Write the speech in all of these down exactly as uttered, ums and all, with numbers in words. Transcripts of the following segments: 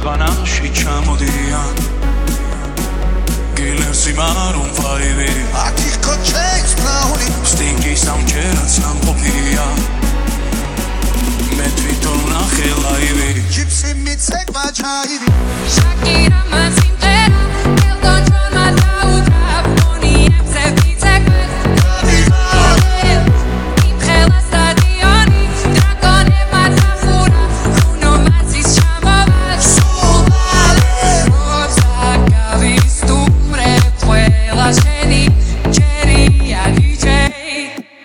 ქვეყანაში ჩამოდიან გილერსი მარუნ ფაივი აქ იყო ჩეის ბრაუნი სტინგი სამჯერად სამყოფია მე თვითონ ნახე ლაივი ჯიპსი მიცეკვა ჩაივი შაკირა მასიმღერა ელტონ ჯონმა დაუკრა მონიებზე ვიცეკვა იმ ხელა სტადიონი დრაკონებმა დახურა ბრუნო მარსის ჩამოვა სულ მალე როცა გავისტუმრებ ყველა შენი ჯერია დიჯეი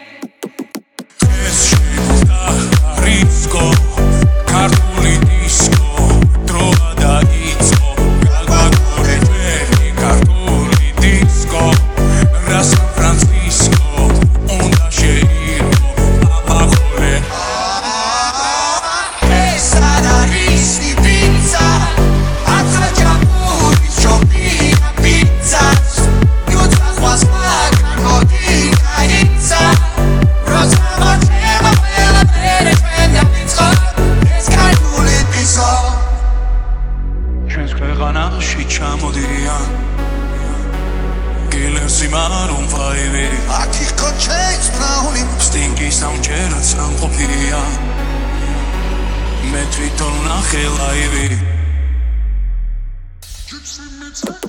ეს შეგვდა რისკო ქართული დისკო დროა დაიწყო გალბაგორე ჯერი ქართული დისკო რა სან ფრანცისკო უნდა შეირგო აბახოლე ეს არის პიცა აცრა ჯამური შოპია პიცა ნუცა ხვას მაგოდი გაიცა როცა მოწევა ყველა ფერე ჩვენ დავიწყო ეს ქართული დისკო ჩვენს ქვეყანაში ჩამოდიან გილერსი მარუნ ფაივი აქ იყო ჩეის ბრაუნი სტინგი სამჯერად სამყოფია მე თვითონ ნახე ლაივი ჯიპსი მიცეკვა